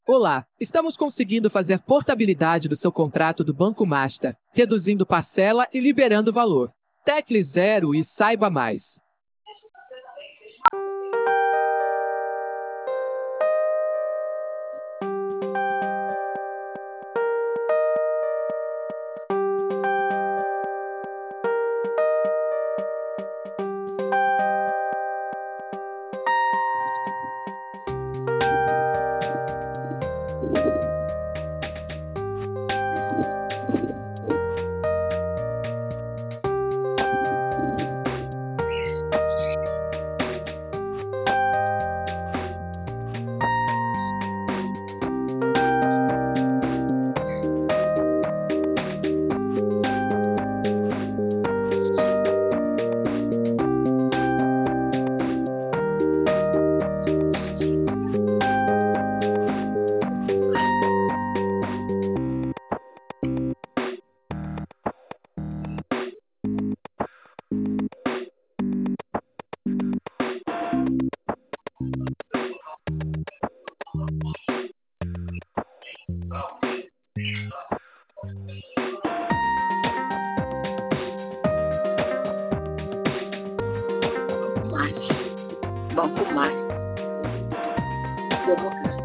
Olá, estamos conseguindo fazer portabilidade do seu contrato do Banco Master, reduzindo parcela e liberando valor. Tecle 0 e saiba mais. Master. Banco Master. Democrático.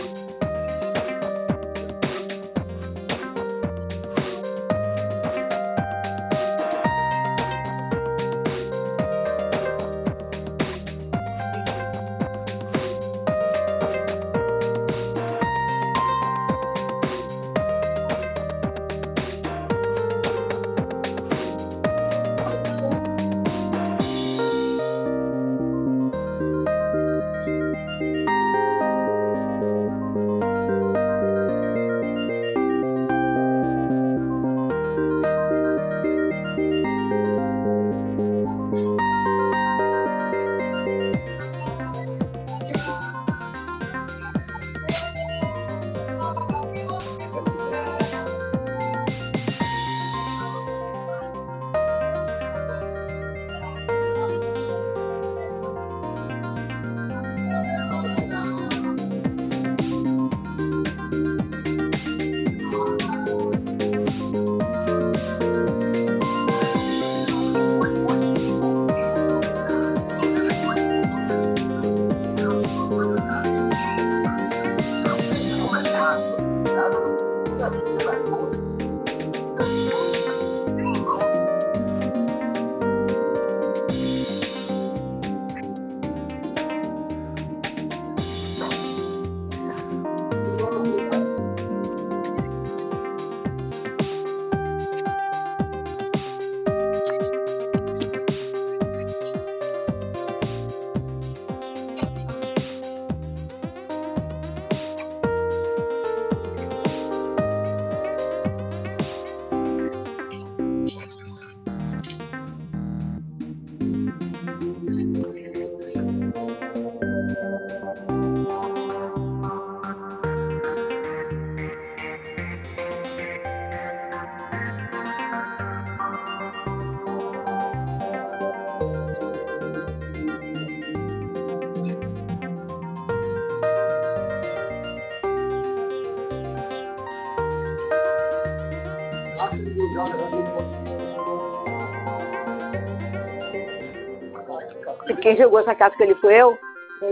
Quem jogou essa carta que ele foi eu?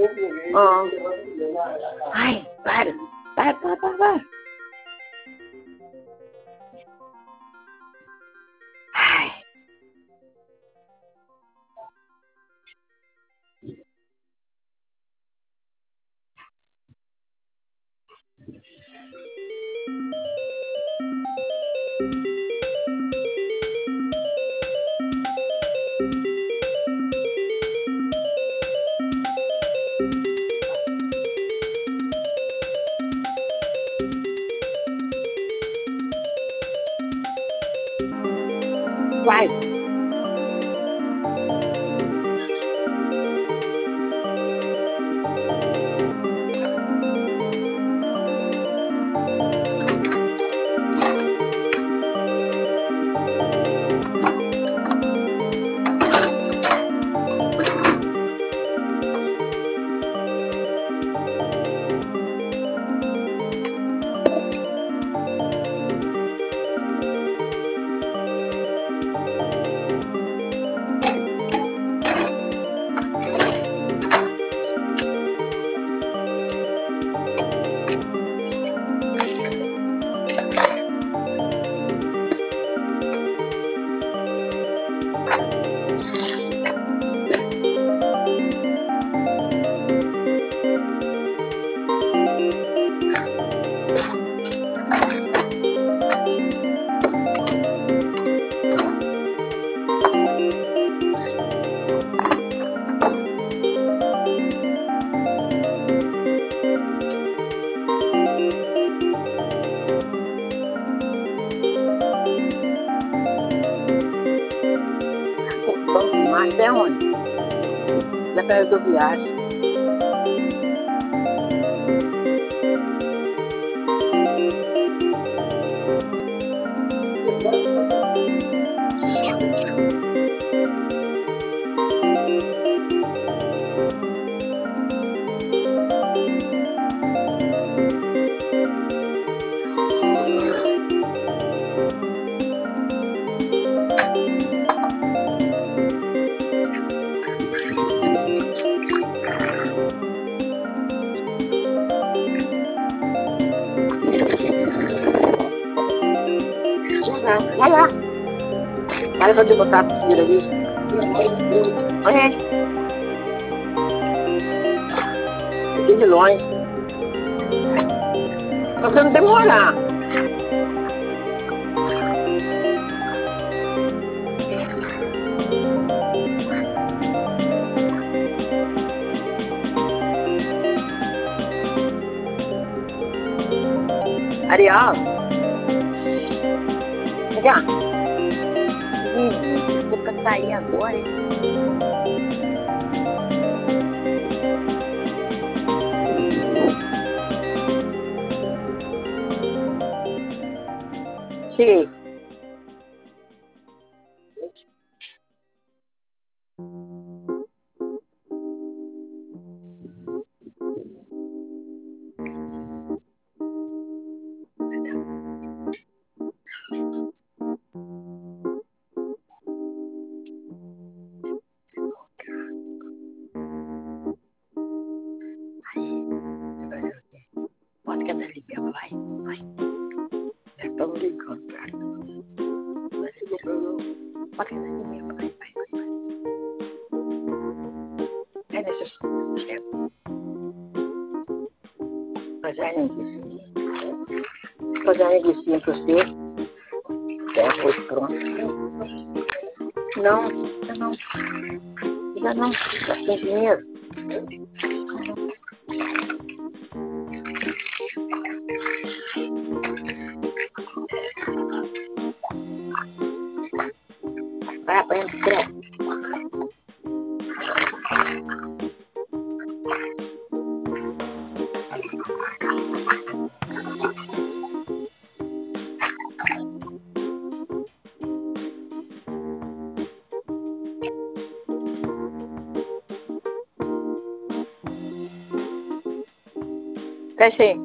Ah. Ai, para. Para. Ai. Vai. até onde? Da rodoviária. Vai lá. Vai fazer botar a piscina ali. É. Aqui de longe. Só você não demorar. Ariel. Vem cá. Vou cantar aí agora, hein? Cheguei. Pode cantar ali mesmo, vai. Já estamos brincando, cara. Pode cantar ali mesmo, vai. É necessário. Fazer a linguiça para você. É arroz pronto. Não. Ainda não. Já tem dinheiro. Vai apanhando bicicleta. Fecha aí.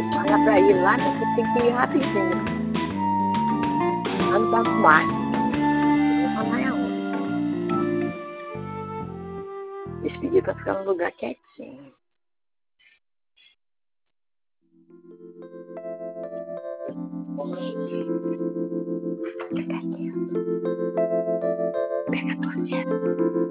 Falar pra ir lá, você tem que ir rapidinho. Lá no Banco Master. Lá é onde? Despedir pra ficar no lugar quietinho. Fica quieto. Pega a torneira.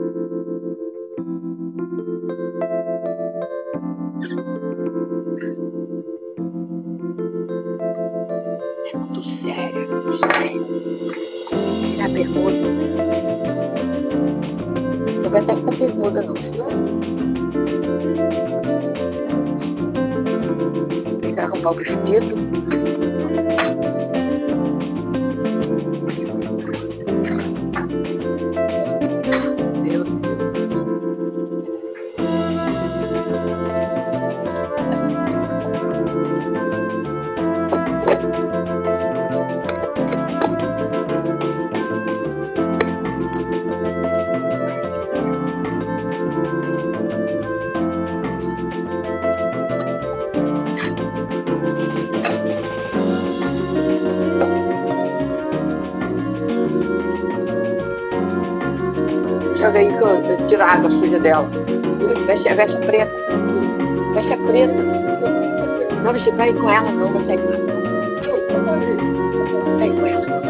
É muito sério, sério. Tira a bermuda. Não vai ter que ter bermuda, não. Tem que arrumar o vestido. Meu Deus. Joga aí que eu tiro a água suja dela. Veste a preta. Veste a preta. Não, você vai com ela, não vai sair com ela. Sai com ela.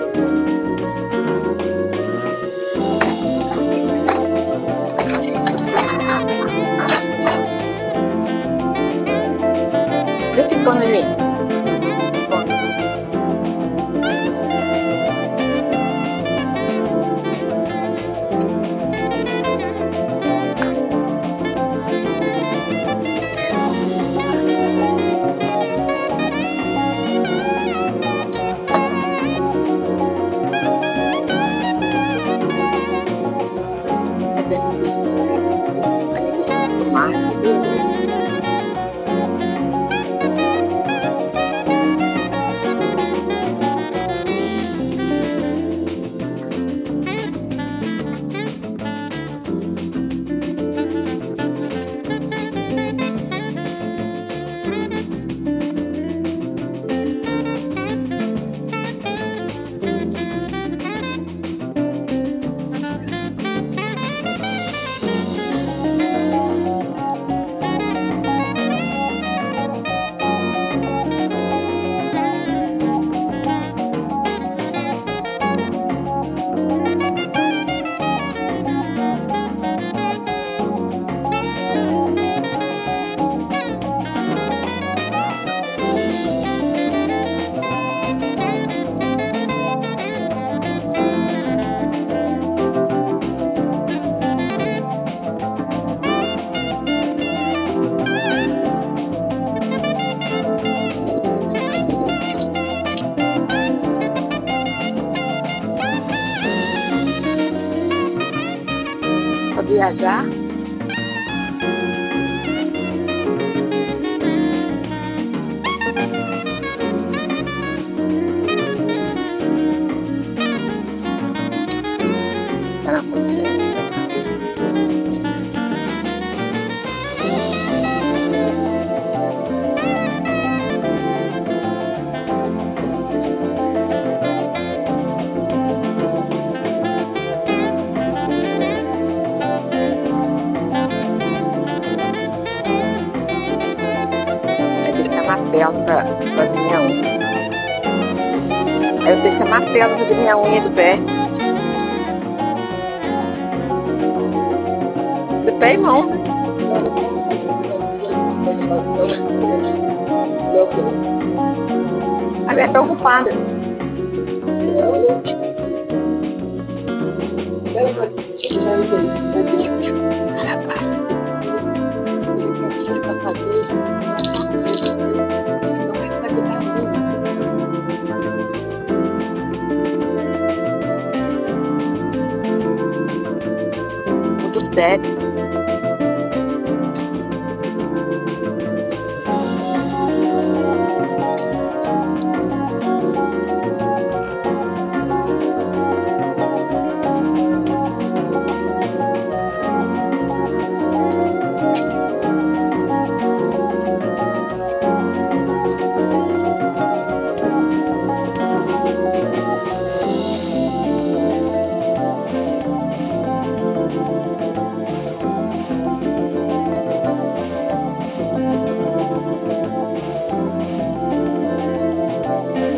Vê esse pano ali. Para viajar. Para consciência. Martelo para fazer minha unha. Aí eu tenho que chamar martelo para fazer minha unha do pé. Do pé e mão. A minha está ocupada. Muito sério.